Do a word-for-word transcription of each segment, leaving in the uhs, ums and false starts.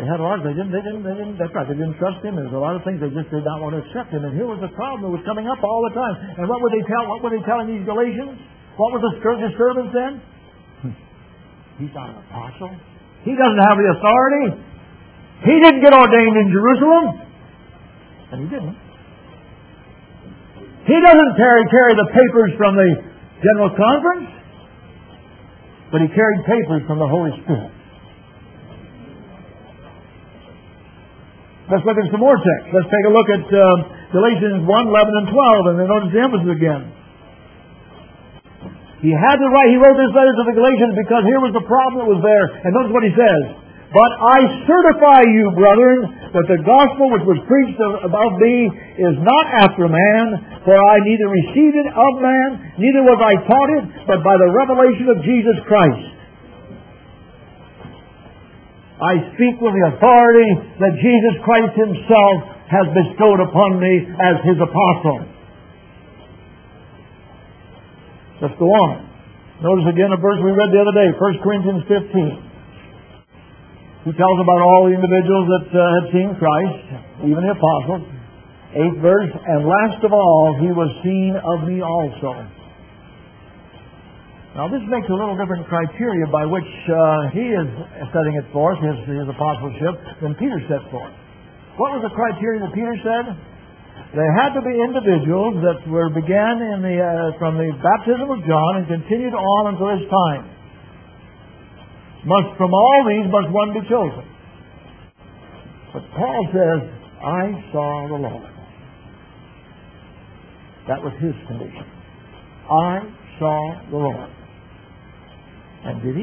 had a lot of they didn't they didn't they didn't that's right, they didn't trust him. There's a lot of things they just did not want to accept him. And here was the problem that was coming up all the time. And what would they tell what were they telling these Galatians? What was the disturbance then? He's not an apostle. He doesn't have the authority. He didn't get ordained in Jerusalem. And he didn't. He doesn't carry carry the papers from the General Conference, but he carried papers from the Holy Spirit. Let's look at some more texts. Let's take a look at uh, Galatians one, eleven, and twelve, and then notice the emphasis again. He had to write, he wrote this letter to the Galatians because here was the problem that was there. And notice what he says. But I certify you, brethren, that the gospel which was preached about me is not after man, for I neither received it of man, neither was I taught it, but by the revelation of Jesus Christ. I speak with the authority that Jesus Christ Himself has bestowed upon me as His apostle. Let's go on. Notice again a verse we read the other day, First Corinthians fifteen. He tells about all the individuals that uh, had seen Christ, even the apostles. Eighth verse, and last of all, He was seen of me also. Now this makes a little different criteria by which uh, he is setting it forth, his, his apostleship, than Peter set forth. What was the criteria that Peter said? There had to be individuals that were began in the uh, from the baptism of John and continued on until his time. Must from all these must one be chosen. But Paul says, I saw the Lord. That was his condition. I saw the Lord. And did he?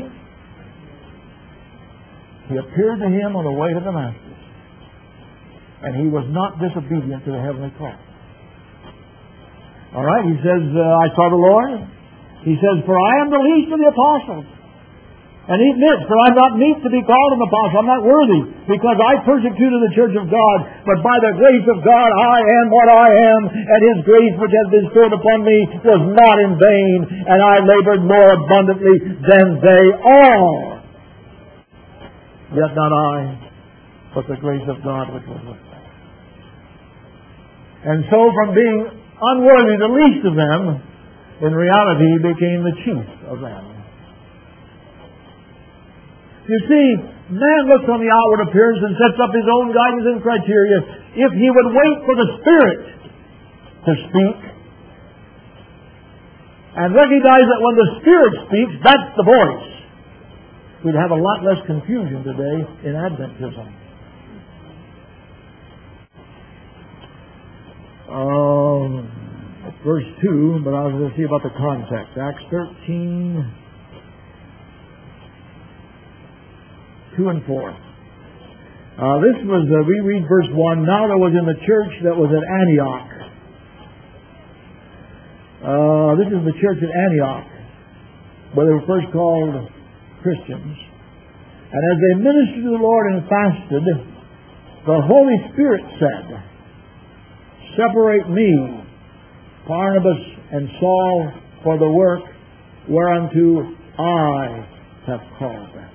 He appeared to him on the way to Damascus. And he was not disobedient to the heavenly call. All right, he says, uh, I saw the Lord. He says, for I am the least of the apostles. And he admits, for I'm not meet to be called an apostle. I'm not worthy, because I persecuted the church of God. But by the grace of God, I am what I am. And His grace which has been bestowed upon me was not in vain. And I labored more abundantly than they all. Yet not I, but the grace of God which was with me. And so from being unworthy, the least of them, in reality he became the chief of them. You see, man looks on the outward appearance and sets up his own guidance and criteria. If he would wait for the Spirit to speak and recognize that when the Spirit speaks, that's the voice, we'd have a lot less confusion today in Adventism. Um, verse two, but I was going to see about the context. Acts thirteen... two and four. Uh, this was, uh, we read verse one, now there was in the church that was at Antioch. Uh, this is the church at Antioch, where they were first called Christians. And as they ministered to the Lord and fasted, the Holy Spirit said, separate me, Barnabas and Saul, for the work whereunto I have called them.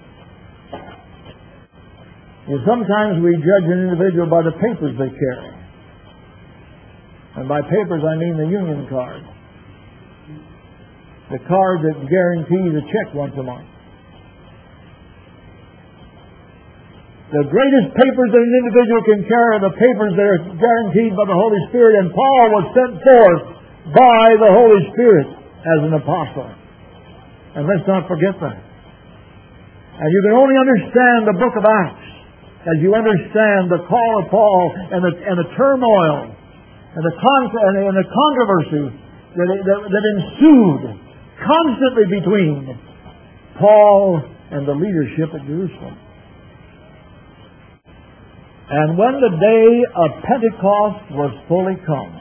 Well, sometimes we judge an individual by the papers they carry. And by papers I mean the union card. The card that guarantees a check once a month. The greatest papers that an individual can carry are the papers that are guaranteed by the Holy Spirit. And Paul was sent forth by the Holy Spirit as an apostle. And let's not forget that. And you can only understand the book of Acts as you understand the call of Paul and the, and the turmoil and the, con- and the controversy that, that, that ensued constantly between Paul and the leadership at Jerusalem. And when the day of Pentecost was fully come.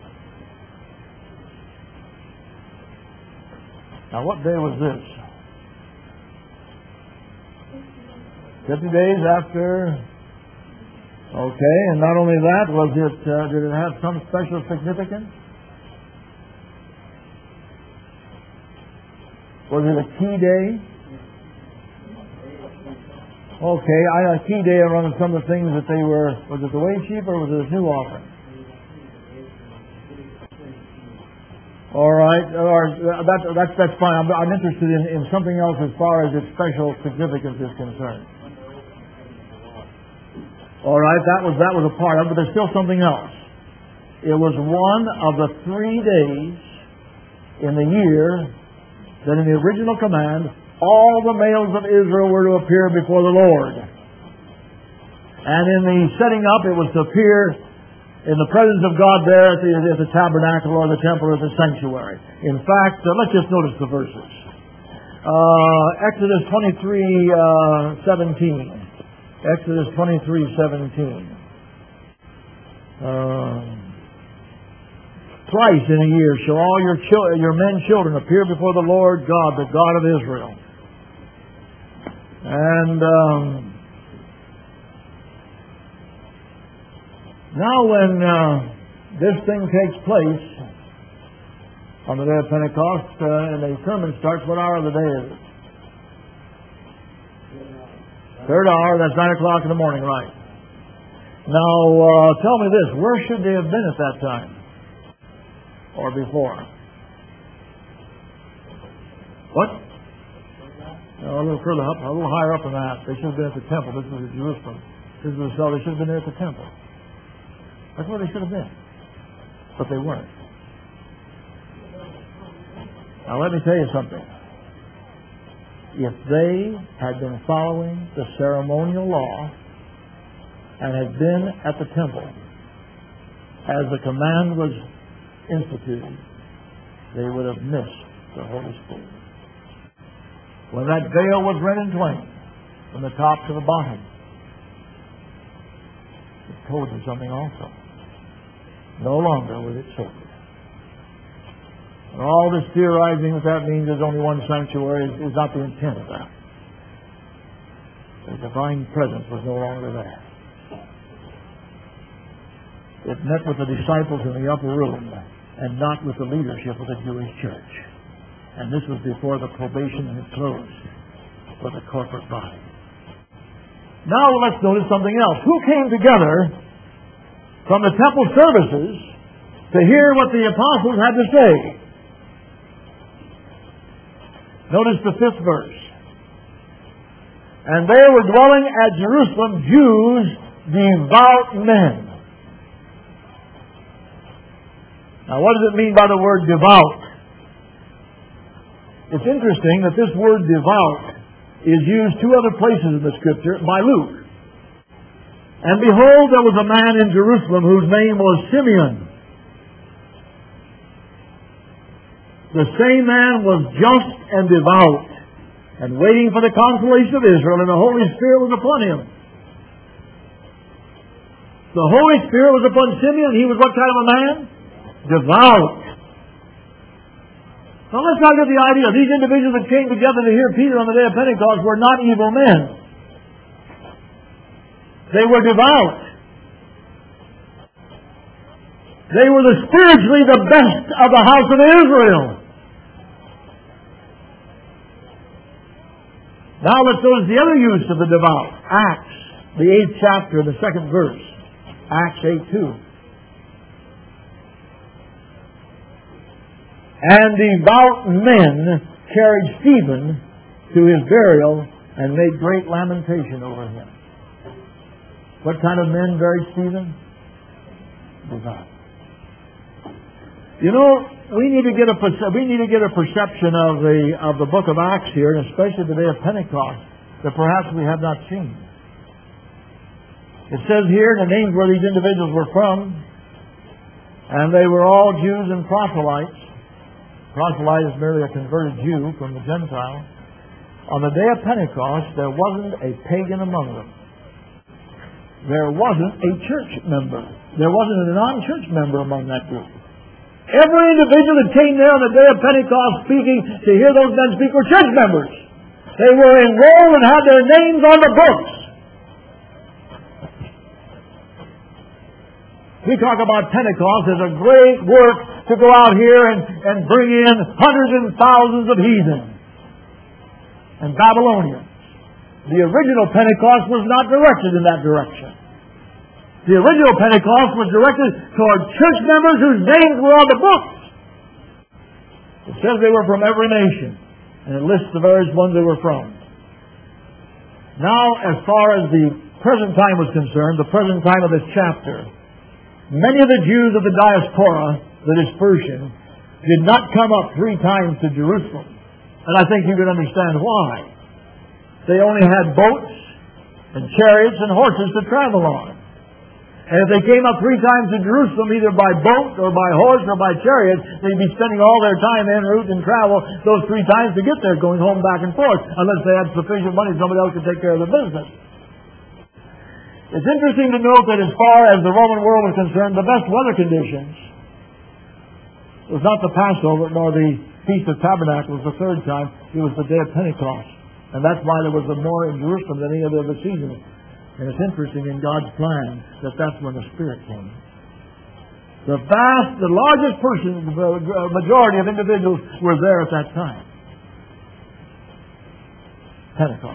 Now what day was this? Fifty days after. Okay, and not only that, was it? Uh, did it have some special significance? Was it a key day? Okay, I a key day around some of the things that they were. Was it the wage sheep or was it a new offering? All right, or that's that's that's fine. I'm, I'm interested in, in something else as far as its special significance is concerned. All right, that was that was a part of it, but there's still something else. It was one of the three days in the year that in the original command all the males of Israel were to appear before the Lord. And in the setting up, it was to appear in the presence of God there at the, at the tabernacle or the temple or the sanctuary. In fact, uh, let's just notice the verses. Uh, Exodus twenty-three, seventeen. Exodus twenty-three, seventeen. Uh, Twice in a year shall all your children, your men children appear before the Lord God, the God of Israel. And um, now when uh, this thing takes place on the day of Pentecost, uh, and the sermon starts, what hour of the day is it? Third hour, that's nine o'clock in the morning, right. Now, uh, tell me this, where should they have been at that time? Or before? What? No, a little further up, a little higher up than that. They should have been at the temple. This was at Jerusalem. This was the cell. They should have been there at the temple. That's where they should have been. But they weren't. Now let me tell you something. If they had been following the ceremonial law and had been at the temple as the command was instituted, they would have missed the Holy Spirit. When that veil was rent in twain, from the top to the bottom, it told you something also. No longer was it sacred. And all this theorizing that that means there's only one sanctuary is, is not the intent of that. The divine presence was no longer there. It met with the disciples in the upper room and not with the leadership of the Jewish church. And this was before the probation had closed for the corporate body. Now let's notice something else. Who came together from the temple services to hear what the apostles had to say? Notice the fifth verse. And there were dwelling at Jerusalem Jews, devout men. Now what does it mean by the word devout? It's interesting that this word devout is used two other places in the Scripture by Luke. And behold, there was a man in Jerusalem whose name was Simeon. The same man was just and devout, and waiting for the consolation of Israel, and the Holy Spirit was upon him. The Holy Spirit was upon Simeon. He was what kind of a man? Devout. Now let's not get the idea. These individuals that came together to hear Peter on the day of Pentecost were not evil men. They were devout. They were the spiritually the best of the house of Israel. Now let's notice the other use of the devout. Acts, the eighth chapter, the second verse. Acts eight two. And devout men carried Stephen to his burial and made great lamentation over him. What kind of men buried Stephen? Devout. You know, we need to get a we need to get a perception of the of the book of Acts here, and especially the day of Pentecost, that perhaps we have not seen. It says here the names where these individuals were from, and they were all Jews and proselytes. Proselyte is merely a converted Jew from the Gentile. On the day of Pentecost, there wasn't a pagan among them. There wasn't a church member. There wasn't a non-church member among that group. Every individual that came there on the day of Pentecost speaking to hear those men speak were church members. They were enrolled and had their names on the books. We talk about Pentecost as a great work to go out here and, and bring in hundreds and thousands of heathen and Babylonians The original Pentecost was not directed in that direction. The original Pentecost was directed toward church members whose names were on the books. It says they were from every nation, and it lists the various ones they were from. Now, as far as the present time was concerned, the present time of this chapter, many of the Jews of the diaspora, the dispersion, did not come up three times to Jerusalem. And I think you can understand why. They only had boats and chariots and horses to travel on. And if they came up three times to Jerusalem, either by boat or by horse or by chariot, they'd be spending all their time en route and travel those three times to get there, going home back and forth, unless they had sufficient money, somebody else could take care of the business. It's interesting to note that as far as the Roman world was concerned, the best weather conditions was not the Passover nor the Feast of Tabernacles the third time. It was the day of Pentecost. And that's why there was more in Jerusalem than any other season. And it's interesting in God's plan that that's when the Spirit came. The vast, the largest person, the majority of individuals were there at that time. Pentecost.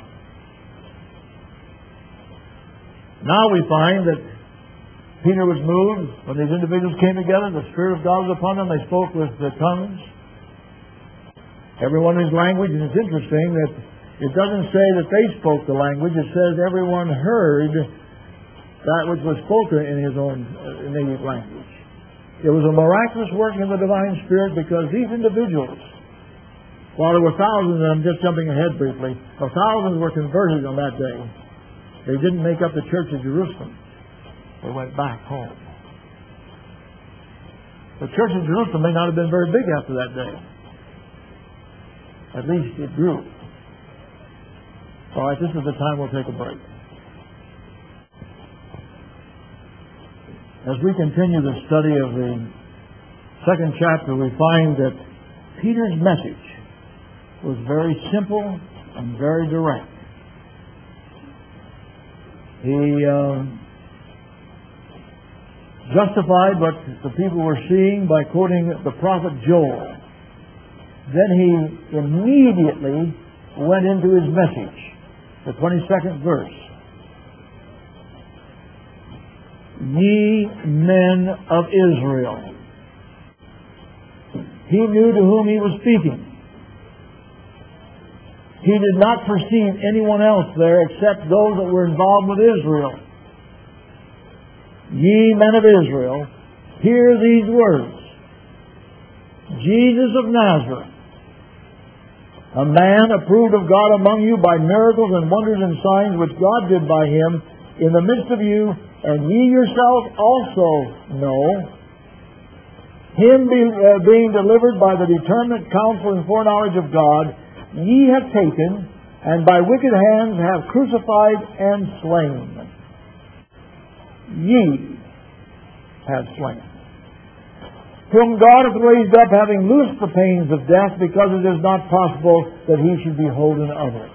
Now we find that Peter was moved. When these individuals came together, the Spirit of God was upon them. They spoke with the tongues. Everyone in his language. And it's interesting that it doesn't say that they spoke the language. It says everyone heard that which was spoken in his own uh, native language. It was a miraculous working of the Divine Spirit, because these individuals, while there were thousands, and I'm just jumping ahead briefly, the thousands were converted on that day. They didn't make up the church of Jerusalem. They went back home. The church of Jerusalem may not have been very big after that day. At least it grew. All right, this is the time we'll take a break. As we continue the study of the second chapter, we find that Peter's message was very simple and very direct. He uh, justified what the people were seeing by quoting the prophet Joel. Then he immediately went into his message. The twenty-second verse. Ye men of Israel. He knew to whom he was speaking. He did not perceive anyone else there except those that were involved with Israel. Ye men of Israel, hear these words. Jesus of Nazareth, a man approved of God among you by miracles and wonders and signs which God did by him in the midst of you, and ye yourselves also know, him be, uh, being delivered by the determinate counsel and foreknowledge of God, ye have taken, and by wicked hands have crucified and slain. Ye have slain. Whom God hath raised up, having loosed the pains of death, because it is not possible that he should be holden of it.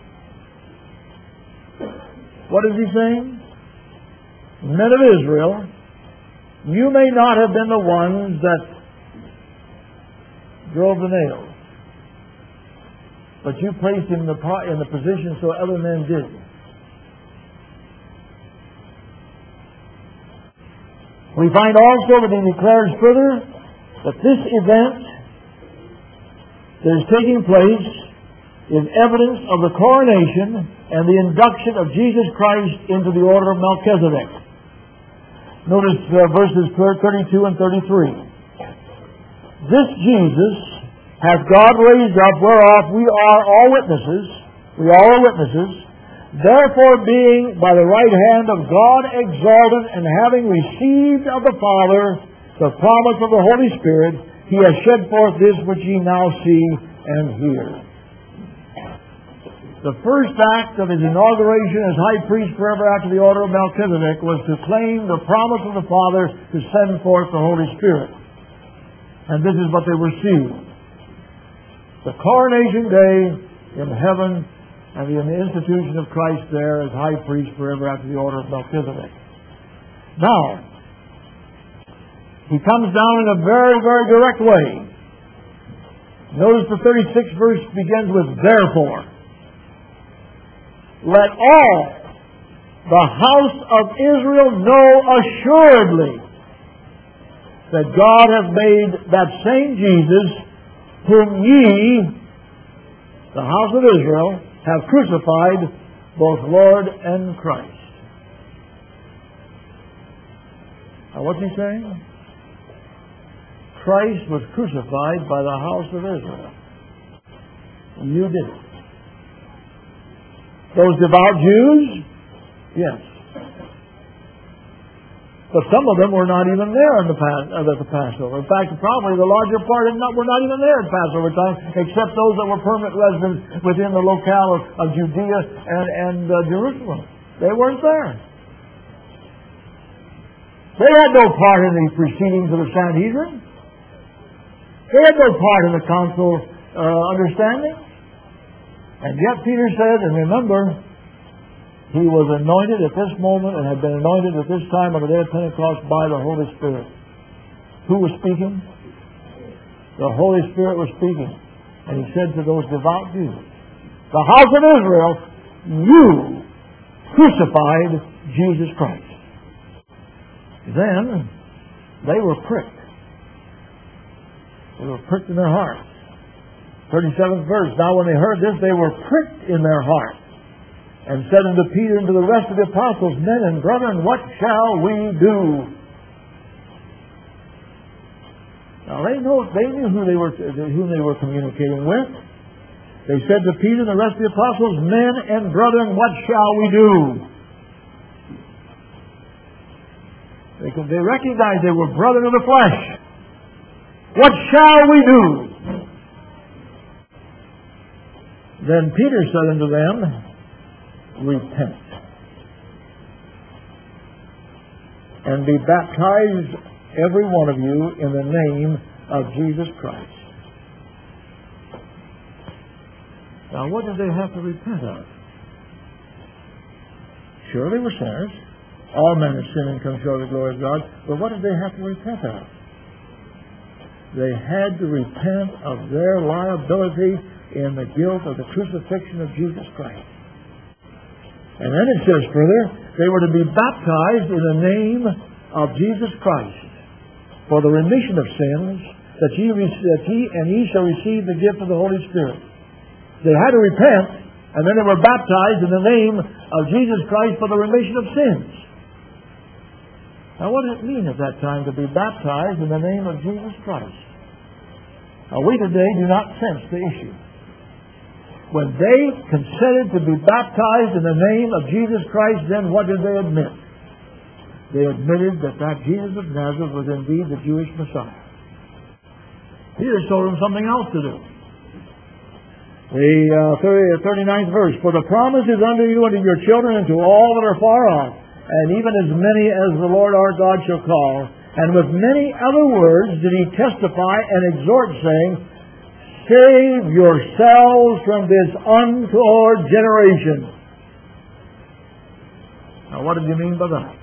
What is he saying? Men of Israel, you may not have been the ones that drove the nails, but you placed him in the, in the position so other men did. We find also that he declares further that this event that is taking place is evidence of the coronation and the induction of Jesus Christ into the order of Melchizedek. Notice uh, verses thirty-two and thirty-three. This Jesus hath God raised up, whereof we are all witnesses. We all are witnesses. Therefore, being by the right hand of God exalted, and having received of the Father the promise of the Holy Spirit, he has shed forth this which ye now see and hear. The first act of his inauguration as high priest forever after the order of Melchizedek was to claim the promise of the Father to send forth the Holy Spirit. And this is what they were seeing. The coronation day in heaven, and the institution of Christ there as high priest forever after the order of Melchizedek. Now, he comes down in a very, very direct way. Notice the thirty-sixth verse begins with therefore. let all the house of Israel know assuredly that God hath made that same Jesus, whom ye, the house of Israel, have crucified, both Lord and Christ. Now what's he saying? Christ was crucified by the house of Israel. You did it. Those devout Jews? Yes. But some of them were not even there in the Pas- uh, at the Passover. In fact, probably the larger part of not, were not even there at Passover time, except those that were permanent residents within the locale of, of Judea and, and uh, Jerusalem. They weren't there. They had no part in the proceedings of the Sanhedrin. They had no part in the council uh, understanding. And yet Peter said, and remember, he was anointed at this moment and had been anointed at this time on the day of Pentecost by the Holy Spirit. Who was speaking? The Holy Spirit was speaking. And he said to those devout Jews, the house of Israel, you crucified Jesus Christ. Then they were pricked. They were pricked in their hearts. thirty-seventh verse. Now when they heard this, they were pricked in their hearts, and said unto Peter and to the rest of the apostles, men and brethren, what shall we do? Now they know they knew who they were whom they were communicating with. They said to Peter and the rest of the apostles, men and brethren, what shall we do? They could, they recognized they were brethren of the flesh. What shall we do? Then Peter said unto them, repent, and be baptized, every one of you, in the name of Jesus Christ. Now, what did they have to repent of? Sure, they were sinners. All men have sinned and come short of the glory of God. But what did they have to repent of? They had to repent of their liability in the guilt of the crucifixion of Jesus Christ. And then it says further, they were to be baptized in the name of Jesus Christ for the remission of sins, that ye, that ye and ye shall receive the gift of the Holy Spirit. They had to repent, and then they were baptized in the name of Jesus Christ for the remission of sins. Now what did it mean at that time to be baptized in the name of Jesus Christ? Now we today do not sense the issue. When they consented to be baptized in the name of Jesus Christ, then what did they admit? They admitted that that Jesus of Nazareth was indeed the Jewish Messiah. Peter told them something else to do. The uh, thirty-ninth verse, for the promise is unto you and to your children and to all that are far off, and even as many as the Lord our God shall call. And with many other words did he testify and exhort, saying, save yourselves from this untoward generation. Now what did you mean by that?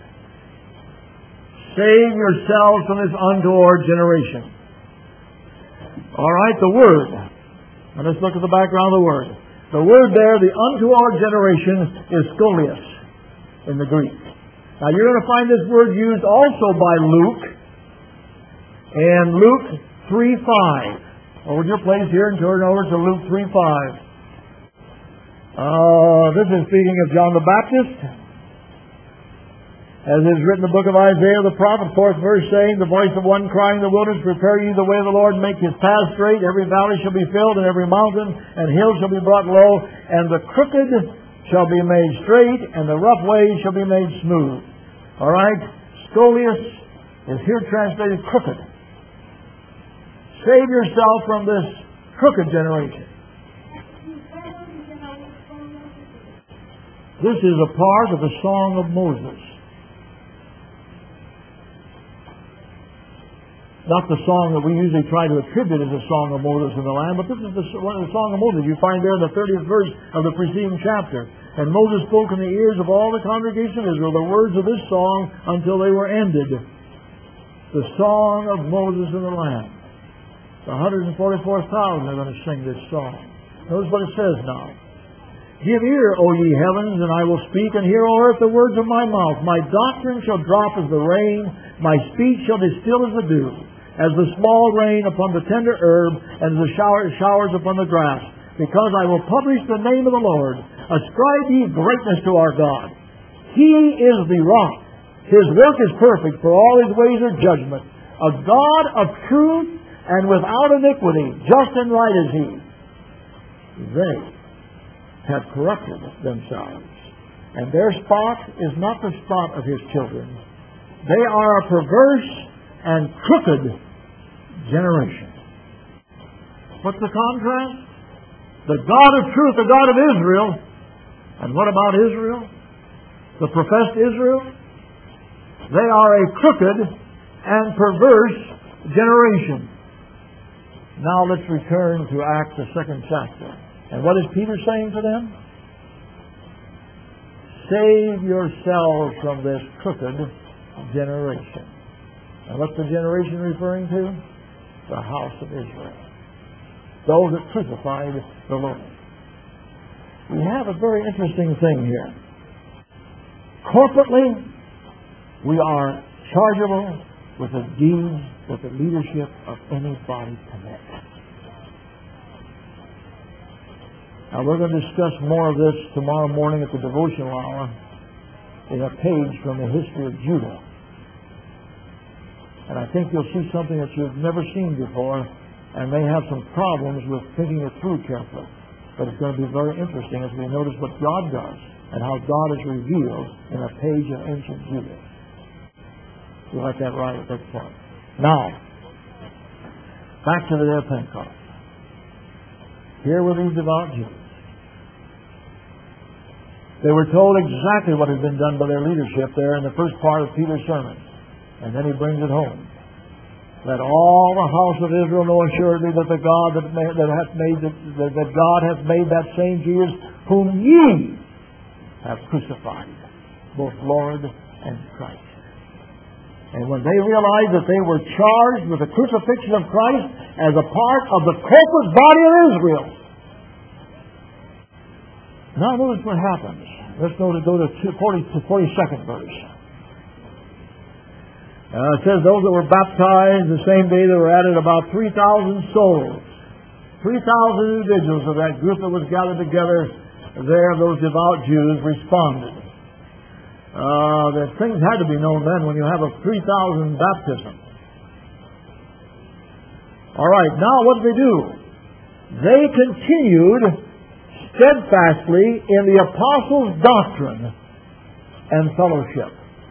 Save yourselves from this untoward generation. All right, the word. Now let's look at the background of the word. The word there, the untoward generation, is scolios in the Greek. Now you're going to find this word used also by Luke in Luke three five. Hold your place here and turn over to Luke three five. Uh, this is speaking of John the Baptist. As is written in the book of Isaiah the prophet, fourth verse, saying, the voice of one crying in the wilderness, prepare ye the way of the Lord, make his path straight. Every valley shall be filled, and every mountain and hill shall be brought low, and the crooked shall be made straight, and the rough ways shall be made smooth. All right? Scolios is here translated crooked. Save yourself from this crooked generation. This is a part of the Song of Moses. Not the song that we usually try to attribute as the Song of Moses in the land, but this is the, one of the Song of Moses. You find there in the thirtieth verse of the preceding chapter. And Moses spoke in the ears of all the congregation of Israel the words of this song until they were ended. The Song of Moses in the land. The one hundred forty-four thousand are going to sing this song. Notice what it says now. Give ear, O ye heavens, and I will speak, and hear, O earth, the words of my mouth. My doctrine shall drop as the rain, my speech shall distill as the dew, as the small rain upon the tender herb, and the shower, showers upon the grass. Because I will publish the name of the Lord. Ascribe ye greatness to our God. He is the rock. His work is perfect, for all his ways are judgment. A God of truth and without iniquity, just and right is he. They have corrupted themselves, and their spot is not the spot of his children. They are a perverse and crooked generation. What's the contrast? The God of truth, the God of Israel. And what about Israel? The professed Israel? They are a crooked and perverse generation. Now let's return to Acts, the second chapter. And what is Peter saying to them? Save yourselves from this crooked generation. And what's the generation referring to? The house of Israel. Those that crucified the Lord. We have a very interesting thing here. Corporately, we are chargeable with the deeds that the leadership of any body commits. Now we're going to discuss more of this tomorrow morning at the devotional hour in a page from the history of Judah. And I think you'll see something that you've never seen before, and may have some problems with thinking it through carefully. But it's going to be very interesting as we notice what God does and how God is revealed in a page of ancient Judah. We'll let that right at that point. Now, back to the day of Pentecost. Here were these devout Jews. They were told exactly what had been done by their leadership there in the first part of Peter's sermon. And then he brings it home. Let all the house of Israel know assuredly that the God that, made, that hath made that, that God hath made that same Jesus whom ye have crucified, both Lord and Christ. And when they realized that they were charged with the crucifixion of Christ as a part of the corporate body of Israel. Now notice what happens. Let's go to go to forty-second verse. Uh, it says those that were baptized the same day there were added about three thousand souls. three thousand individuals of that group that was gathered together there, those devout Jews, responded. Uh, the things had to be known then when you have a three thousand baptism. All right, now what did they do? They continued steadfastly in the apostles' doctrine and fellowship.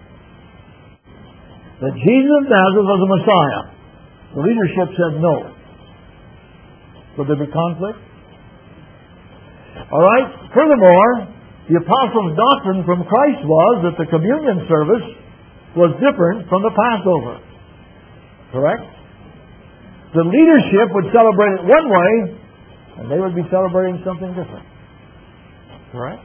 That Jesus of Nazareth was the Messiah. The leadership said no. Would there be conflict? All right. Furthermore, the apostles' doctrine from Christ was that the communion service was different from the Passover. Correct? The leadership would celebrate it one way, and they would be celebrating something different. Correct?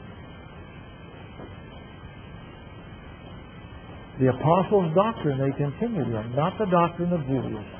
The apostles' doctrine they continued in, not the doctrine of Judaism.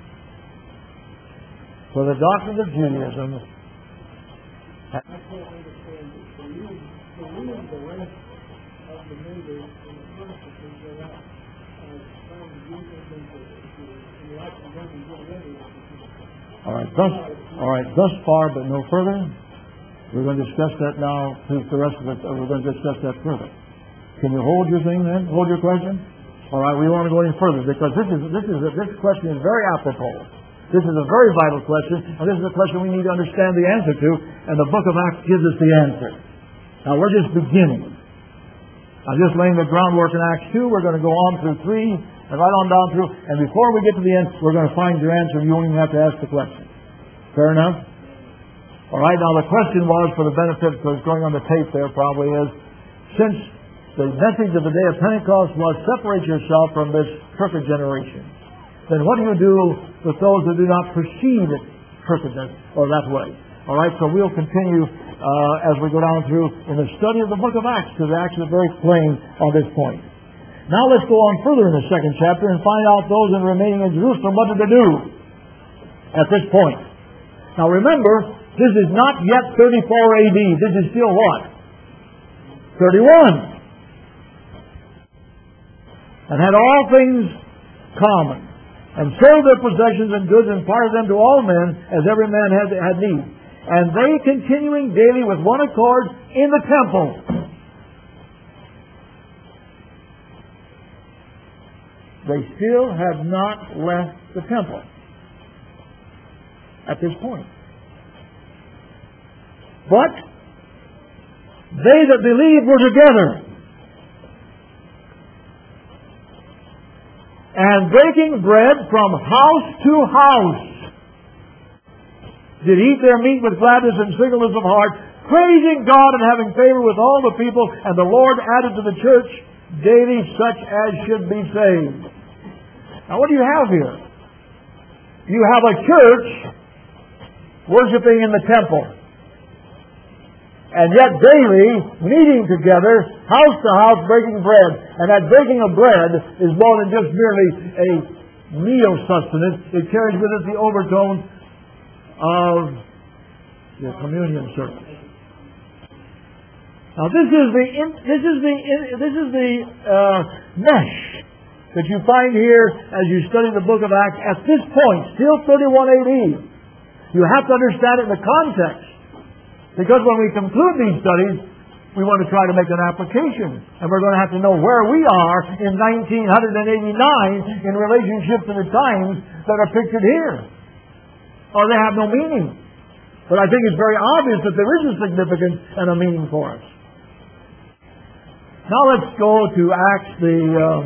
For the doctrine of Judaism I can't understand it. So you believe the rest of the neighbors in the first because they're not trying to do something to enlighten them and get ready. All right, thus, all right, thus far, but no further. We're going to discuss that now. Through the rest of it, we're going to discuss that further. Can you hold your thing then? Hold your question? All right, we want to go any further because this is this is a, this question is very apropos. This is a very vital question, and this is a question we need to understand the answer to, and the book of Acts gives us the answer. Now, we're just beginning. I'm just laying the groundwork in Acts two. We're going to go on through three, and right on down through, and before we get to the end, we're going to find your answer. You won't even have to ask the question. Fair enough? All right, now the question was, for the benefit of those going on the tape there probably is, since the message of the day of Pentecost was separate yourself from this crooked generation, then what do you do with those who do not perceive it crookedness or that way? All right, so we'll continue uh, as we go down through in the study of the book of Acts, because Acts is very plain on this point. Now let's go on further in the second chapter and find out those that are remaining in Jerusalem, what did they do at this point? Now remember, This is not yet thirty-four A D. This is still what? thirty-one. And had all things common, and sold their possessions and goods, and parted them to all men, as every man had, had need. And they, continuing daily with one accord in the temple. They still have not left the temple at this point. But they that believed were together, and breaking bread from house to house, did eat their meat with gladness and singleness of heart, praising God and having favor with all the people. And the Lord added to the church daily such as should be saved. Now what do you have here? You have a church worshiping in the temple, and yet daily meeting together, house to house, breaking bread. And that breaking of bread is more than just merely a meal sustenance. It carries with it the overtone of the communion service. Now this is the this is the this is the uh, mesh that you find here as you study the book of Acts. At this point, still thirty-one A D, you have to understand it in the context. Because when we conclude these studies, we want to try to make an application. And we're going to have to know where we are in nineteen eighty-nine in relationship to the times that are pictured here. Or they have no meaning. But I think it's very obvious that there is a significance and a meaning for us. Now let's go to Acts, the, uh,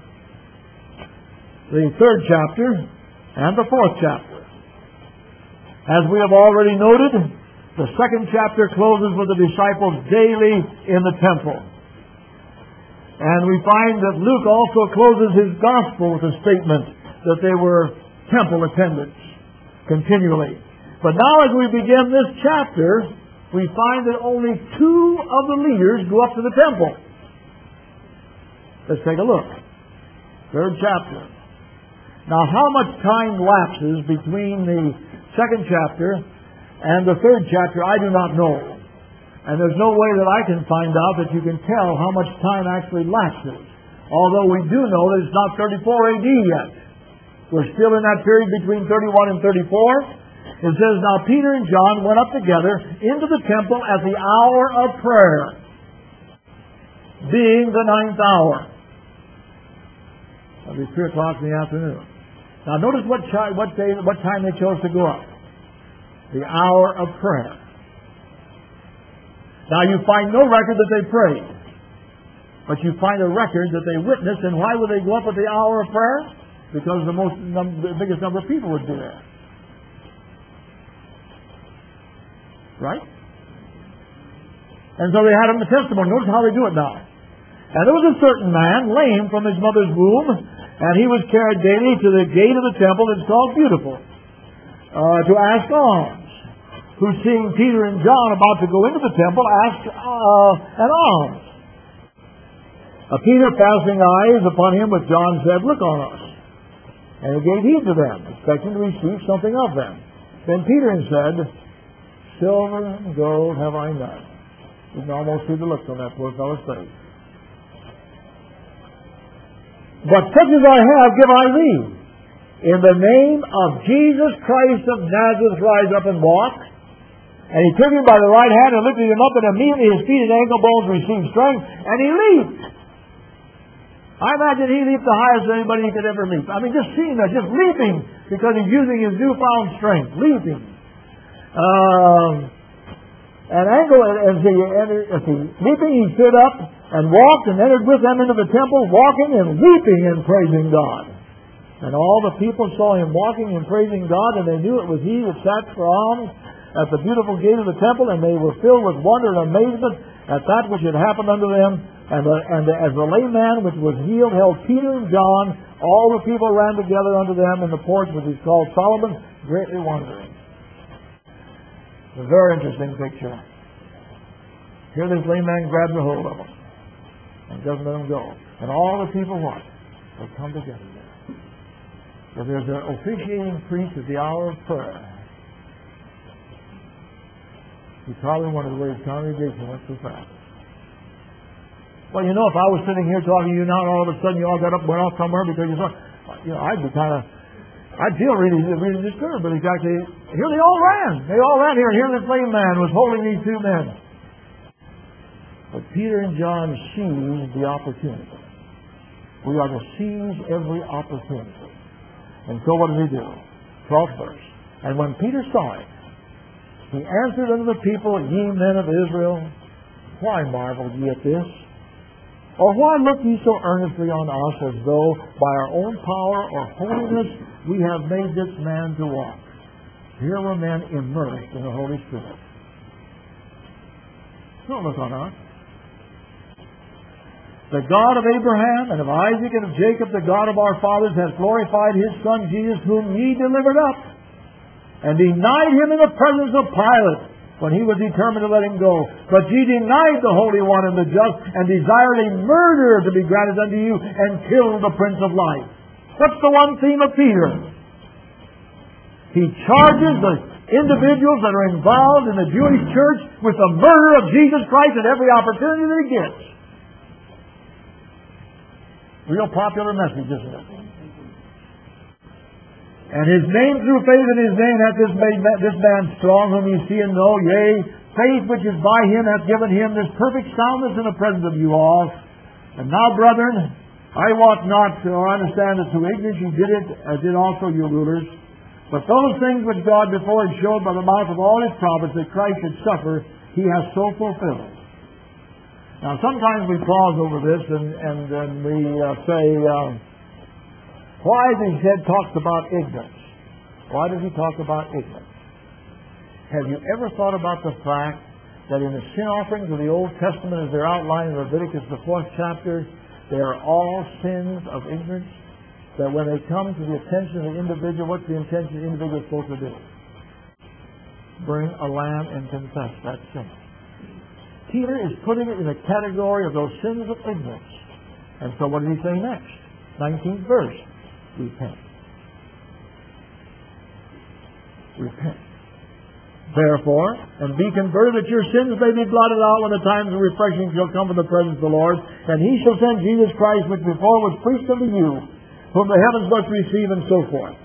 the third chapter and the fourth chapter. As we have already noted, the second chapter closes with the disciples daily in the temple. And we find that Luke also closes his gospel with a statement that they were temple attendants continually. But now as we begin this chapter, we find that only two of the leaders go up to the temple. Let's take a look. Third chapter. Now how much time lapses between the second chapter and the third chapter, I do not know. And there's no way that I can find out that you can tell how much time actually lapses. Although we do know that it's not thirty-four A D yet. We're still in that period between thirty-one and thirty-four. It says, now Peter and John went up together into the temple at the hour of prayer, being the ninth hour. That'll be three o'clock in the afternoon. Now notice what, chi- what, day, what time they chose to go up. The hour of prayer. Now you find no record that they prayed, but you find a record that they witnessed. And why would they go up at the hour of prayer? Because the most, num- the biggest number of people would be there. Right? And so they had him a testimony. Notice how they do it now. And there was a certain man, lame from his mother's womb, and he was carried daily to the gate of the temple that's called Beautiful, uh, to ask alms. Who, seeing Peter and John about to go into the temple, asked uh, an alms. Uh, Peter, fastening eyes upon him with John, said, look on us. And he gave heed to them, expecting to receive something of them. Then Peter said, silver and gold have I none. You can almost see the looks on that poor fellow's face. But such as I have, give I thee. In the name of Jesus Christ of Nazareth, rise up and walk. And he took him by the right hand and lifted him up, and immediately his feet and ankle bones received strength, and he leaped. I imagine he leaped the highest of anybody he could ever leap. I mean, just seeing that, just leaping, because he's using his newfound strength. Leaping. Um, and ankle, as he, as he leaping, he stood up and walked and entered with them into the temple, walking and leaping and praising God. And all the people saw him walking and praising God, and they knew it was he that sat for alms at the beautiful gate of the temple, and they were filled with wonder and amazement at that which had happened unto them. And, the, and the, as the lame man which was healed held Peter and John, all the people ran together unto them in the porch which is called Solomon, greatly wondering. It's a very interesting picture. Here this lame man grabs a hold of him and doesn't let him go. And all the people what? They come together there. So there's an officiating priest at the hour of prayer. He probably wondered where his congregation went so fast. Well, you know, if I was sitting here talking to you now, and all of a sudden you all got up and went off somewhere because you saw, you know, I'd be kind of, I'd feel really, really disturbed. But exactly, here they all ran. They all ran here, and here this lame man was holding these two men. But Peter and John seized the opportunity. We are to seize every opportunity. And so what did he do? twelfth verse. And when Peter saw it, he answered unto the people, Ye men of Israel, why marvel ye at this? Or why look ye so earnestly on us, as though by our own power or holiness we have made this man to walk? Here were men immersed in the Holy Spirit. Don't look on us. The God of Abraham and of Isaac and of Jacob, the God of our fathers, has glorified His Son Jesus, whom ye delivered up, and denied Him in the presence of Pilate, when he was determined to let Him go. But ye denied the Holy One and the just, and desired a murderer to be granted unto you, and killed the Prince of Life. What's the one theme of Peter? He charges the individuals that are involved in the Jewish church with the murder of Jesus Christ at every opportunity that he gets. Real popular message, isn't it? And his name, through faith in his name, hath this made this man strong, whom ye see and know. Yea, faith which is by him hath given him this perfect soundness in the presence of you all. And now, brethren, I wot not, or understand that through ignorance you did it, as did also your rulers. But those things which God before had showed by the mouth of all His prophets that Christ should suffer, He has so fulfilled. Now, sometimes we pause over this and, and, and we uh, say, uh, why does he talks about ignorance? Why does he talk about ignorance? Have you ever thought about the fact that in the sin offerings of the Old Testament, as they're outlined in Leviticus, the fourth chapter, they are all sins of ignorance? That when they come to the attention of the individual, what's the intention the individual is supposed to do? Bring a lamb and confess that sin. Peter is putting it in the category of those sins of ignorance. And so what did he say next? nineteenth verse. Repent. Repent. Therefore, and be converted, that your sins may be blotted out when the times of refreshing shall come from the presence of the Lord. And He shall send Jesus Christ, which before was preached unto you, whom the heavens must receive, and so forth.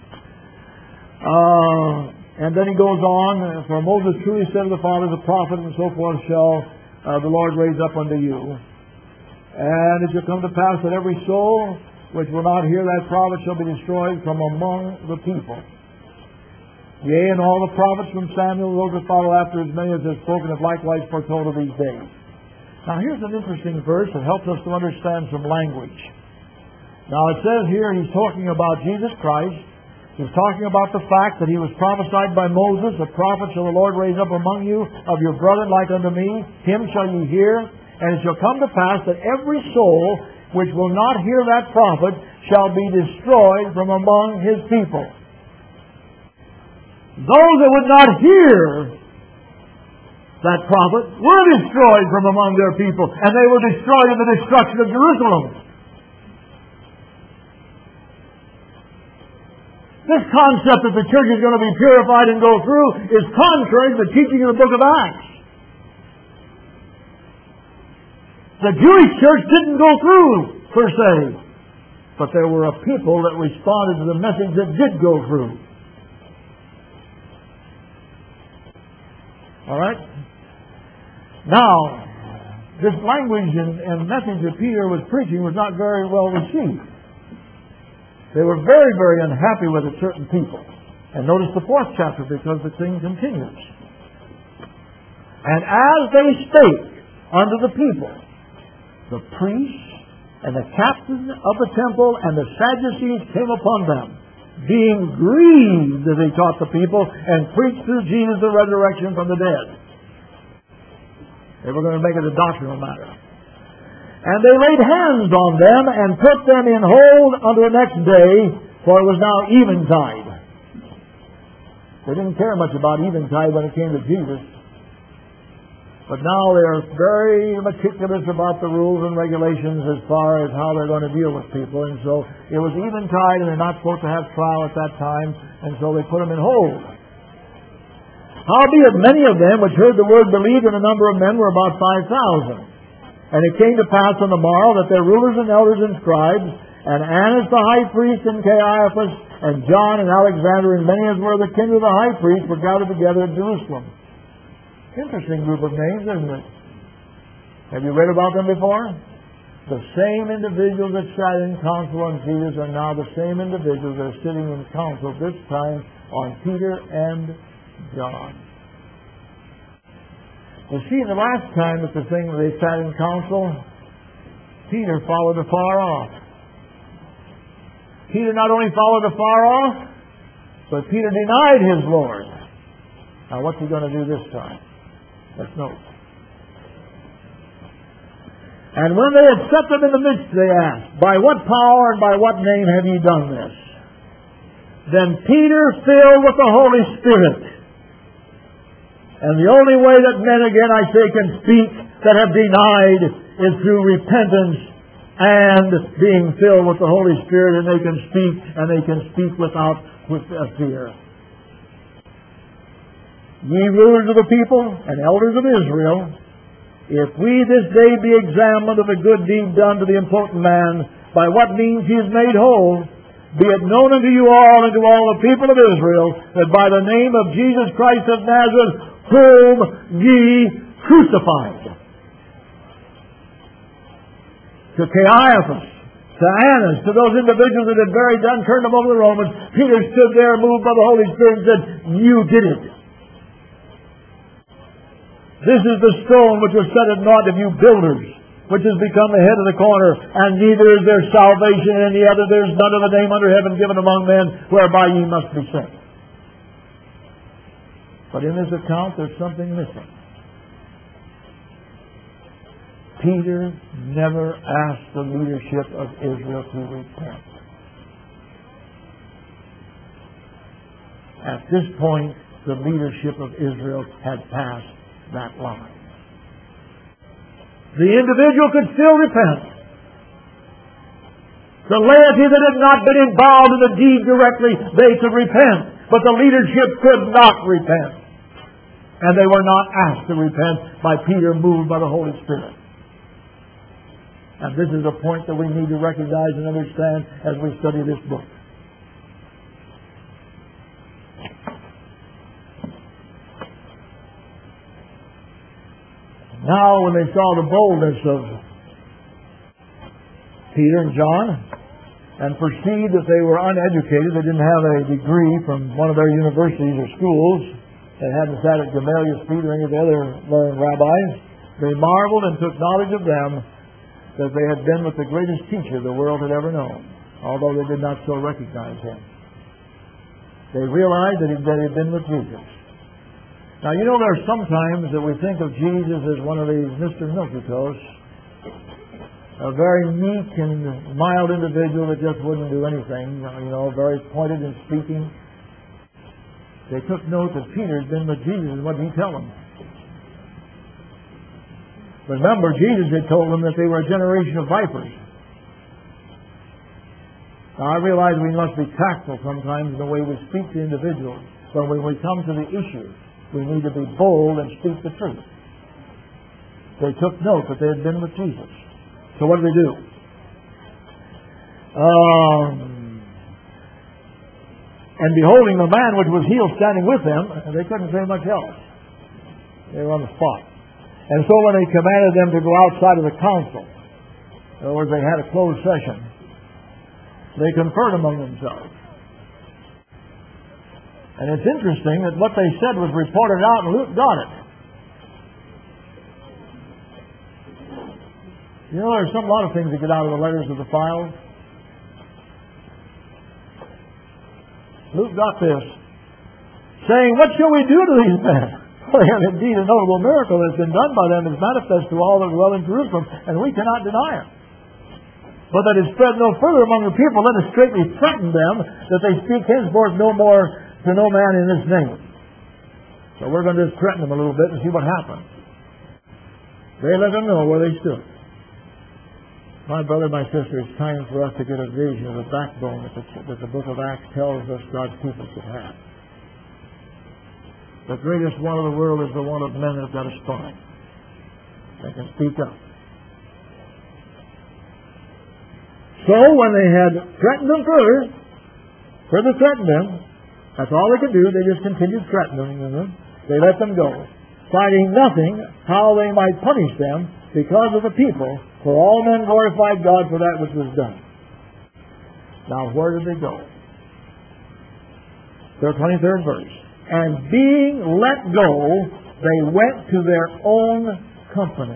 Uh, and then he goes on, for Moses truly said to the fathers, the prophet, and so forth, shall uh, the Lord raise up unto you. And it shall come to pass that every soul which will not hear that prophet shall be destroyed from among the people. Yea, and all the prophets from Samuel, those that follow after, as many as have spoken, have likewise foretold of these days. Now here's an interesting verse that helps us to understand some language. Now it says here, he's talking about Jesus Christ. He's talking about the fact that He was prophesied by Moses, a prophet shall the Lord raise up among you of your brethren like unto me. Him shall ye hear. And it shall come to pass that every soul which will not hear that prophet shall be destroyed from among His people. Those that would not hear that prophet were destroyed from among their people, and they were destroyed in the destruction of Jerusalem. This concept that the church is going to be purified and go through is contrary to the teaching of the book of Acts. The Jewish church didn't go through, per se, but there were a people that responded to the message that did go through. All right? Now, this language and, and message that Peter was preaching was not very well received. They were very, very unhappy with it, certain people. And notice the fourth chapter, because the thing continues. And as they spake unto the people, the priests and the captain of the temple and the Sadducees came upon them, being grieved as they taught the people and preached through Jesus the resurrection from the dead. They were going to make it a doctrinal matter. And they laid hands on them and put them in hold unto the next day, for it was now eventide. They didn't care much about eventide when it came to Jesus. But now they are very meticulous about the rules and regulations as far as how they're going to deal with people. And so it was eventide, and they're not supposed to have trial at that time, and so they put them in hold. Howbeit many of them which heard the word believed, and the number of men were about five thousand. And it came to pass on the morrow that their rulers and elders and scribes, and Annas the high priest, and Caiaphas, and John, and Alexander, and many as were the kindred of the high priest, were gathered together at Jerusalem. Interesting group of names, isn't it? Have you read about them before? The same individuals that sat in council on Jesus are now the same individuals that are sitting in council this time on Peter and John. You see, the last time that the thing they sat in council, Peter followed afar off. Peter not only followed afar off, but Peter denied his Lord. Now what's he going to do this time? Let's note. And when they had set them in the midst, they asked, By what power and by what name have ye done this? Then Peter, filled with the Holy Spirit, and the only way that men, again I say, can speak that have denied is through repentance and being filled with the Holy Spirit, and they can speak, and they can speak without with fear. Ye rulers of the people and elders of Israel, if we this day be examined of the good deed done to the impotent man, by what means he is made whole, be it known unto you all and to all the people of Israel, that by the name of Jesus Christ of Nazareth, whom ye crucified. To Caiaphas, to Annas, to those individuals that had buried them, turned them over to the Romans, Peter stood there moved by the Holy Spirit and said, You did it. This is the stone which was set at naught of you builders, which has become the head of the corner, and neither is there salvation in any other. There is none of the name under heaven given among men whereby ye must be saved. But in this account there's something missing. Peter never asked the leadership of Israel to repent. At this point, the leadership of Israel had passed that line. The individual could still repent. The laity that had not been involved in the deed directly, they could repent. But the leadership could not repent. And they were not asked to repent by Peter, moved by the Holy Spirit. And this is a point that we need to recognize and understand as we study this book. Now, when they saw the boldness of Peter and John, and perceived that they were uneducated, they didn't have a degree from one of their universities or schools, they hadn't sat at Gamaliel's feet or any of the other learned rabbis, they marveled and took knowledge of them that they had been with the greatest teacher the world had ever known, although they did not so recognize him. They realized that he had been with Jesus. Now, you know, there are sometimes that we think of Jesus as one of these Mister Milquetoast, a very meek and mild individual that just wouldn't do anything, you know, very pointed in speaking. They took note that Peter had been with Jesus, and what did he tell them? Remember, Jesus had told them that they were a generation of vipers. Now, I realize we must be tactful sometimes in the way we speak to individuals, but when we come to the issue, we need to be bold and speak the truth. They took note that they had been with Jesus. So what did they do? Um, and beholding the man which was healed standing with them, they couldn't say much else. They were on the spot. And so when they commanded them to go outside of the council, in other words, they had a closed session, they conferred among themselves. And it's interesting that what they said was reported out and Luke got it. You know, there's some, a lot of things that get out of the letters of the files. Luke got this, saying, What shall we do to these men? For indeed a notable miracle has been done by them is manifest to all that dwell in Jerusalem, and we cannot deny it. But that it spread no further among the people, let us straightly threaten them that they speak henceforth no more to no man in this name. So we're going to just threaten them a little bit and see what happens. They let them know where they stood. My brother, my sister, it's time for us to get a vision of the backbone that the, that the book of Acts tells us God's people should have. The greatest one of the world is the one of men that have got a spine. They can speak up. So when they had threatened them further, further threatened them, that's all they could do. They just continued threatening them. They let them go, finding nothing how they might punish them because of the people, for all men glorified God for that which was done. Now where did they go? Their twenty-third verse. And being let go, they went to their own company.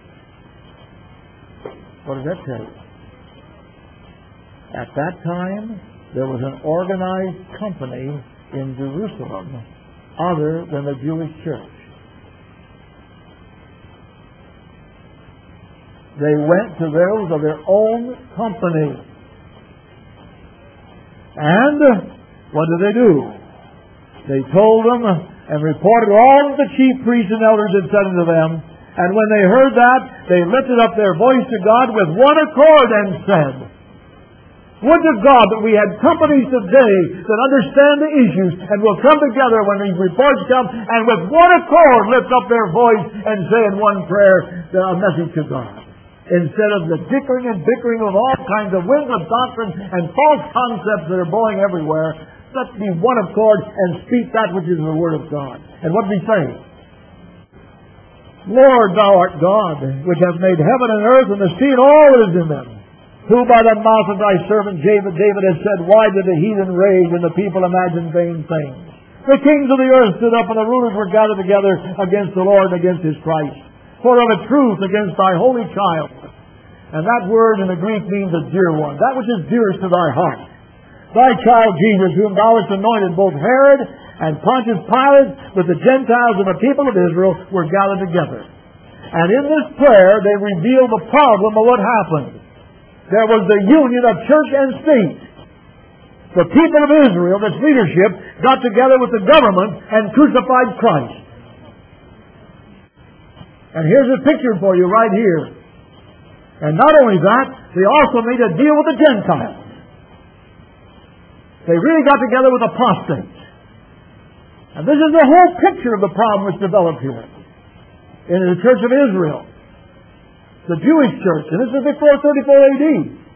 What does that tell you? At that time, there was an organized company in Jerusalem other than the Jewish church. They went to those of their own company. And what did they do? They told them and reported all that the chief priests and elders had said unto them. And when they heard that, they lifted up their voice to God with one accord and said, would to God that we had companies today that understand the issues and will come together when these reports come and with one accord lift up their voice and say in one prayer a message to God. Instead of the dickering and bickering of all kinds of winds of doctrine and false concepts that are blowing everywhere, let's be one accord and speak that which is the Word of God. And what did he say? Lord, thou art God, which hath made heaven and earth and the sea and all that is in them, who by the mouth of thy servant David, David has said, why did the heathen rage and the people imagine vain things? The kings of the earth stood up and the rulers were gathered together against the Lord and against his Christ. For of a truth against thy holy child. And that word in the Greek means a dear one, that which is dearest to thy heart. Thy child Jesus, whom thou hast anointed, both Herod and Pontius Pilate with the Gentiles and the people of Israel were gathered together. And in this prayer they revealed the problem of what happened. There was the union of church and state. The people of Israel, this leadership, got together with the government and crucified Christ. And here's a picture for you right here. And not only that, they also made a deal with the Gentiles. They really got together with apostates. And this is the whole picture of the problem that's developed here in the Church of Israel, the Jewish church. And this is before thirty-four A D.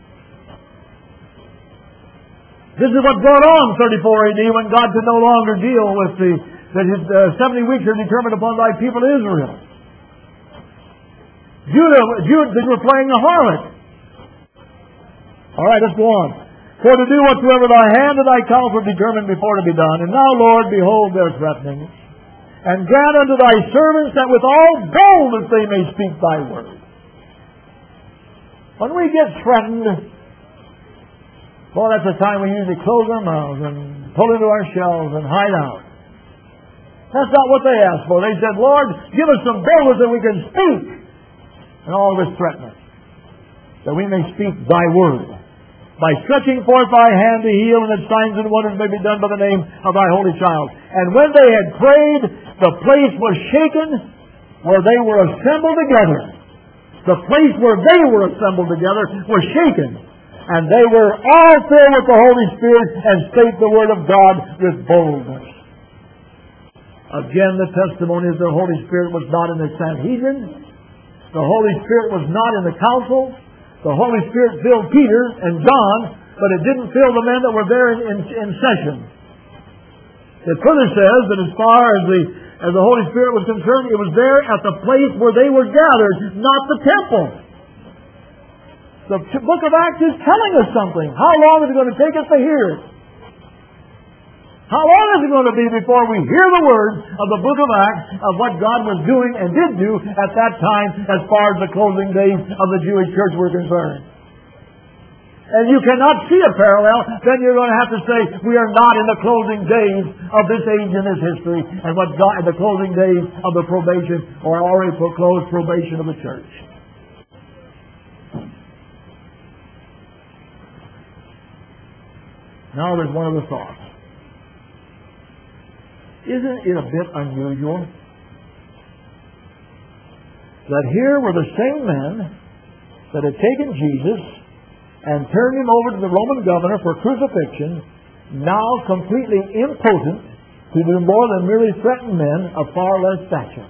This is what brought on thirty-four A D when God could no longer deal with the that his uh, seventy weeks are determined upon thy people Israel. Judah, Judah, they were playing the harlot. All right, let's go on. For to do whatsoever thy hand and thy counsel determined before to be done. And now, Lord, behold their threatenings. And grant unto thy servants that with all boldness they may speak thy word. When we get threatened, well, that's the time we usually close our mouths and pull into our shells and hide out. That's not what they asked for. They said, Lord, give us some boldness that we can speak. And all this threatening, that we may speak thy word, by stretching forth thy hand to heal, and that signs and wonders may be done by the name of thy holy child. And when they had prayed, the place was shaken where they were assembled together. The place where they were assembled together was shaken. And they were all filled with the Holy Spirit and spake the word of God with boldness. Again, the testimony of the Holy Spirit was not in the Sanhedrin. The Holy Spirit was not in the council. The Holy Spirit filled Peter and John, but it didn't fill the men that were there in, in, in session. It further says that as far as the, as the Holy Spirit was concerned, it was there at the place where they were gathered, not the temple. The book of Acts is telling us something. How long is it going to take us to hear it? How long is it going to be before we hear the words of the book of Acts of what God was doing and did do at that time as far as the closing days of the Jewish church were concerned? And you cannot see a parallel, then you're going to have to say we are not in the closing days of this age in this history and what God in the closing days of the probation or already closed probation of the church. Now there's one other thought. Isn't it a bit unusual that here were the same men that had taken Jesus and turned him over to the Roman governor for crucifixion, now completely impotent to do more than merely threaten men of far less stature.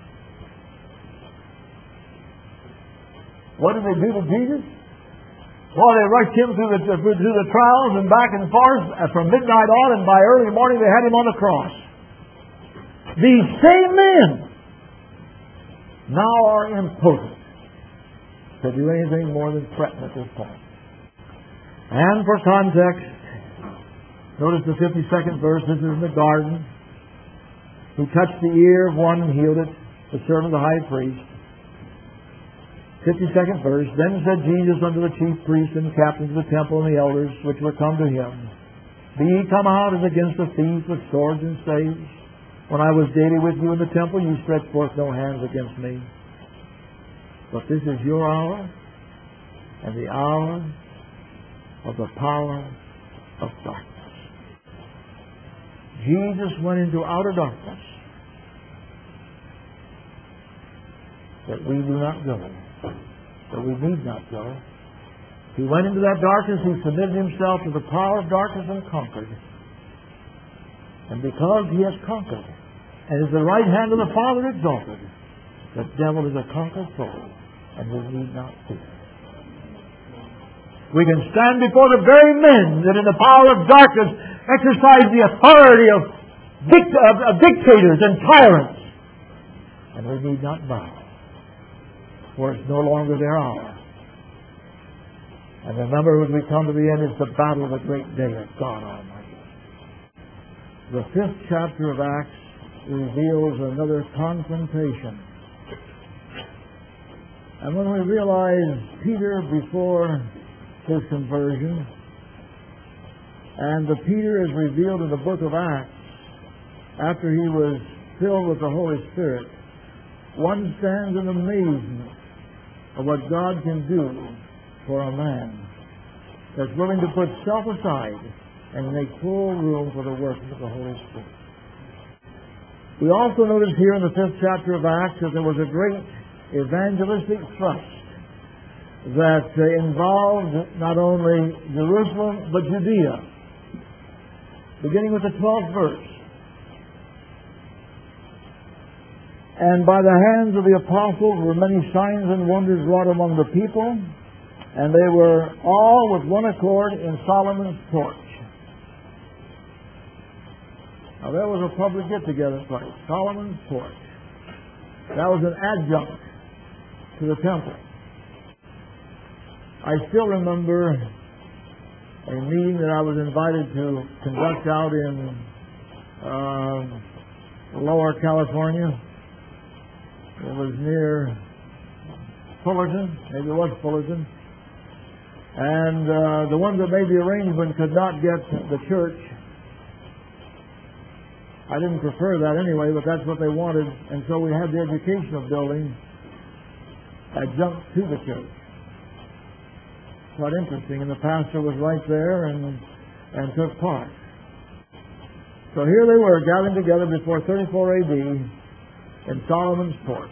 What did they do to Jesus? Well, they rushed him through the, through the trials and back and forth from midnight on, and by early morning they had him on the cross. These same men now are impotent to do anything more than threaten at this point. And for context, notice the fifty-second verse. This is in the garden. He touched the ear of one and healed it, the servant of the high priest. fifty-second verse. Then said Jesus unto the chief priests and captains of the temple and the elders which were come to him, Be ye come out as against a thief with swords and staves? When I was daily with you in the temple, you stretched forth no hands against me. But this is your hour, and the hour of the power of darkness. Jesus went into outer darkness that we do not go, that we need not go. He went into that darkness, he submitted himself to the power of darkness and conquered. And because he has conquered, and is the right hand of the Father exalted, the devil is a conquered foe, and we need not fear. We can stand before the very men that in the power of darkness exercise the authority of, dict- of, of dictators and tyrants, and we need not bow, for it's no longer their hour. And remember, when we come to the end, it's the battle of the great day of God Almighty. The fifth chapter of Acts reveals another confrontation. And when we realize Peter before his conversion, and the Peter is revealed in the book of Acts after he was filled with the Holy Spirit, one stands in amazement of what God can do for a man that's willing to put self aside and make full room for the working of the Holy Spirit. We also notice here in the fifth chapter of Acts that there was a great evangelistic thrust that uh, involved not only Jerusalem but Judea, beginning with the twelfth verse. And by the hands of the apostles were many signs and wonders wrought among the people, and they were all with one accord in Solomon's porch. Now there was a public get-together place, Solomon's porch. That was an adjunct to the temple. I still remember a meeting that I was invited to conduct out in uh, Lower California. It was near Fullerton, maybe it was Fullerton. And uh, the ones that made the arrangement could not get the church. I didn't prefer that anyway, but that's what they wanted. And so we had the educational building adjunct to the church. Quite interesting. And the pastor was right there and, and took part. So here they were gathering together before thirty-four A D in Solomon's porch.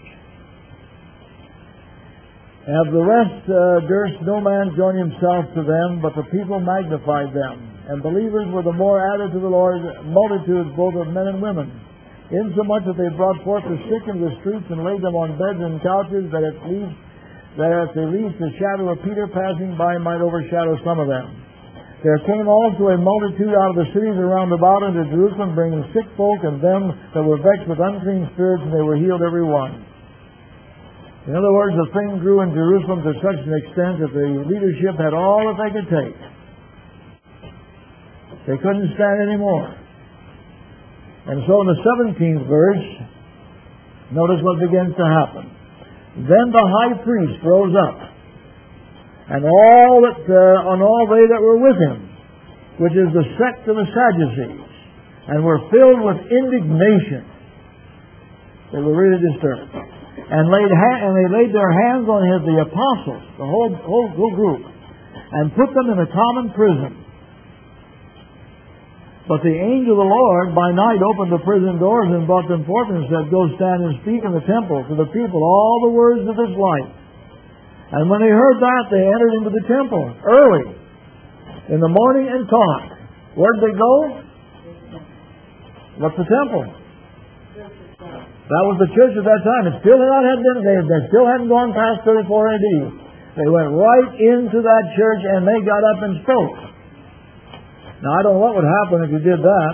Of the rest uh, durst no man join himself to them, but the people magnified them. And believers were the more added to the Lord, multitudes both of men and women, insomuch that they brought forth the sick into the streets and laid them on beds and couches, that at least that at the least the shadow of Peter passing by might overshadow some of them. There came also a multitude out of the cities around about into Jerusalem, bringing sick folk and them that were vexed with unclean spirits, and they were healed every one. In other words, the thing grew in Jerusalem to such an extent that the leadership had all that they could take. They couldn't stand anymore. And so in the seventeenth verse, notice what begins to happen. Then the high priest rose up, and all that, uh, and all they that were with him, which is the sect of the Sadducees, and were filled with indignation. They were really disturbed. And laid ha- and they laid their hands on his, the apostles, the whole, whole, whole group, and put them in a common prison. But the angel of the Lord by night opened the prison doors and brought them forth and said, Go stand and speak in the temple to the people all the words of this life. And when they heard that, they entered into the temple early in the morning and taught. Where did they go? What's the temple? That was the church at that time. It still had not had been, they, they still hadn't gone past thirty-four A D. They went right into that church and they got up and spoke. Now I don't know what would happen if you did that.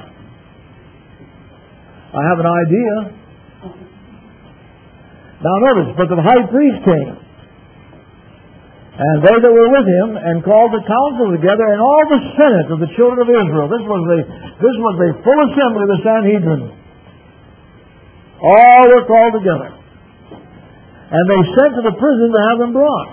I have an idea. Now notice, but the high priest came, and they that were with him, and called the council together, and all the senate of the children of Israel. This was the this was the full assembly of the Sanhedrin. All were called together. And they sent to the prison to have them brought.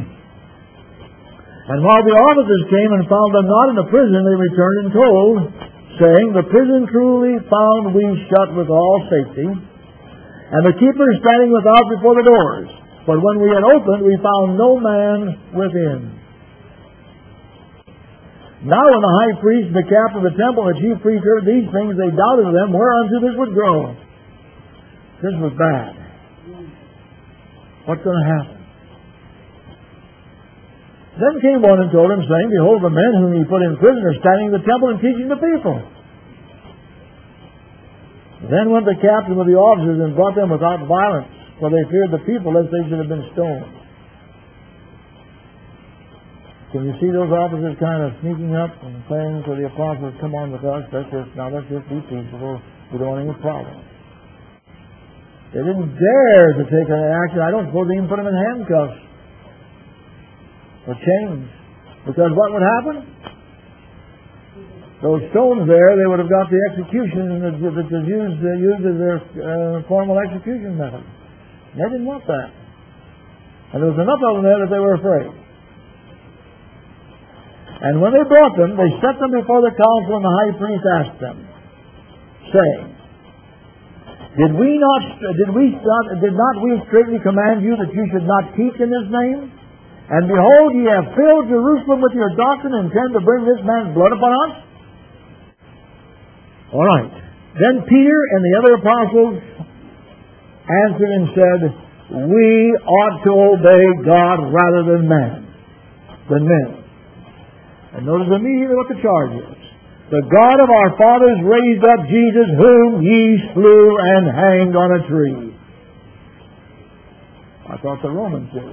And while the officers came and found them not in the prison, they returned and told, saying, the prison truly found we shut with all safety, and the keepers standing without before the doors. But when we had opened, we found no man within. Now when the high priest and the captain of the temple and the chief priest heard these things, they doubted them whereunto this would grow. This was bad. What's going to happen? Then came one and told him, saying, behold, the men whom ye put in prison are standing in the temple and teaching the people. Then went the captain with the officers and brought them without violence, for they feared the people, lest they should have been stoned. Can you see those officers kind of sneaking up and saying to the apostles, come on with us, let's just, now let's just be peaceable, we don't want any problems. They didn't dare to take an action. I don't suppose they even put them in handcuffs or chains. Because what would happen? Those stones there, they would have got the execution that was used, uh, used as their uh, formal execution method. They didn't want that. And there was enough of them there that they were afraid. And when they brought them, they set them before the council, and the high priest asked them, saying, Did we not, did we not, did not we straightly command you that you should not teach in this name? And behold, ye have filled Jerusalem with your doctrine, and intend to bring this man's blood upon us? All right. Then Peter and the other apostles answered and said, we ought to obey God rather than man, than men. And notice immediately what the charge is. The God of our fathers raised up Jesus, whom ye slew and hanged on a tree. I thought the Romans did.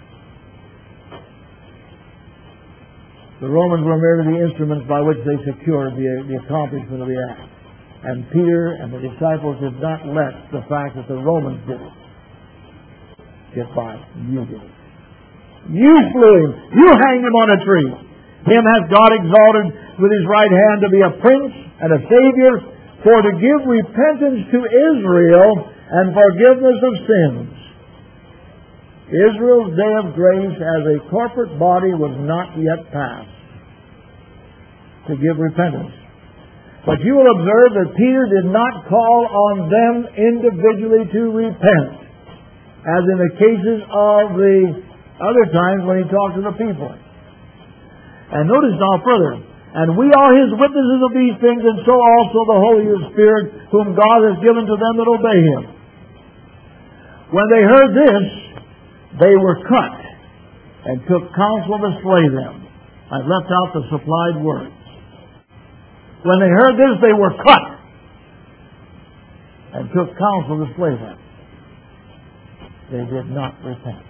The Romans were merely the instruments by which they secured the, the accomplishment of the act. And Peter and the disciples did not let the fact that the Romans did it get by. You did it. You slew him. You hanged him on a tree. Him hath God exalted with his right hand to be a prince and a savior, for to give repentance to Israel and forgiveness of sins. Israel's day of grace as a corporate body was not yet past to give repentance. But you will observe that Peter did not call on them individually to repent, as in the cases of the other times when he talked to the people. And notice now further, and we are his witnesses of these things, and so also the Holy Spirit, whom God has given to them that obey him. When they heard this, they were cut, and took counsel to slay them. I've left out the supplied words. When they heard this, they were cut, and took counsel to slay them. They did not repent,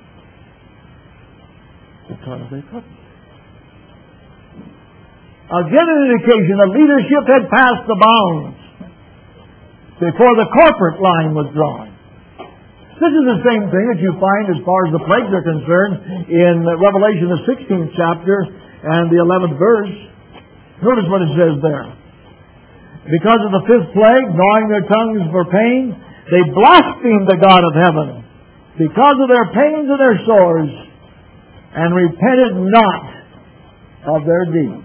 because they couldn't. Again, an indication that leadership had passed the bounds before the corporate line was drawn. This is the same thing that you find as far as the plagues are concerned in Revelation, the sixteenth chapter and the eleventh verse. Notice what it says there. Because of the fifth plague, gnawing their tongues for pain, they blasphemed the God of heaven because of their pains and their sores, and repented not of their deeds.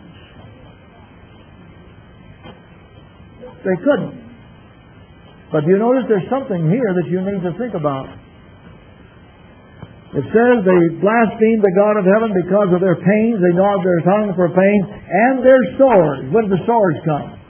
They couldn't. But you notice there's something here that you need to think about. It says they blasphemed the God of heaven because of their pains. They gnawed their tongue for pain and their sores. When did the sores come?